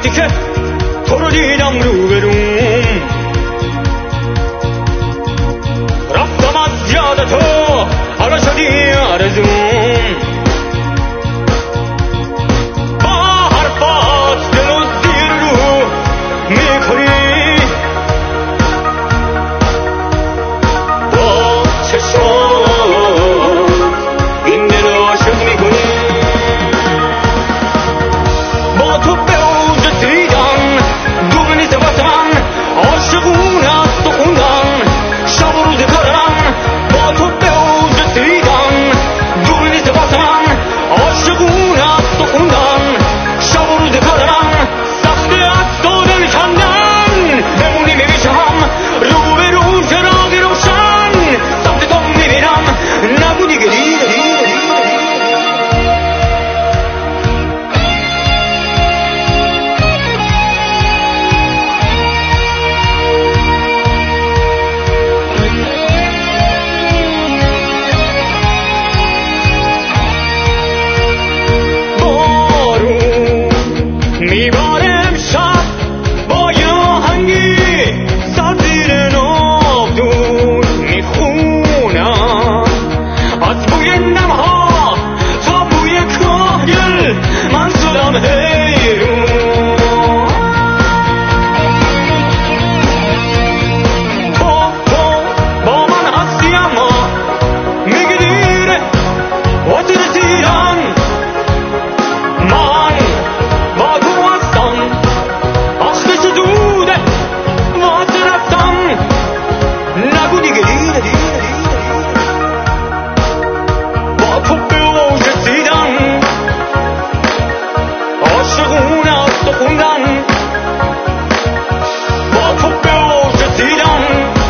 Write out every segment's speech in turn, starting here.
وقتی که تو رو دیدم روبروم رفتم از یاد تو حالا شدی آرزوم با حرفات دل و زیر رو میکنی با چشمات این دل رو عاشق میکنی با تو به اوج دیدن دور نیست واسه من عاشقونه است و خوندن شب و روز کارم با تو به اوج دیدن دور نیست واسه من عاشقونه است و خوندن شب و روز کارم سخته از تو دل کندن بمونی میمیشم رو به رو چراغی روشن سمت تو میبینم نبودی گلی میباره امشب با یه آهنگی سر زیر ناودون میخونم از بوی نمها تا بوی کاهگل من شدم حیرون تو با من هستی اما میگی دیره واسه رسیدن من با تو هستم آخه شدوده واسه رفتم نگو دیگه با تو به اوج رسیدن عاشقونه است و خوندن با تو به اوج رسیدن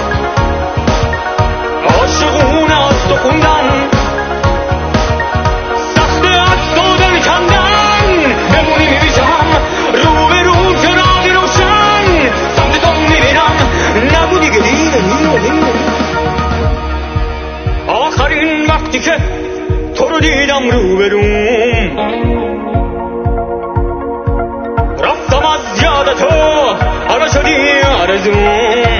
عاشقونه است و خوندن سخته از تو دل کندن بمونی میمیشم رو به رو چراغی روشن سمت تو میبینم نبودی گلی آخرین وقتی که تو رو دیدم روبروم رفتم از یاد تو حالا شدی آرزوم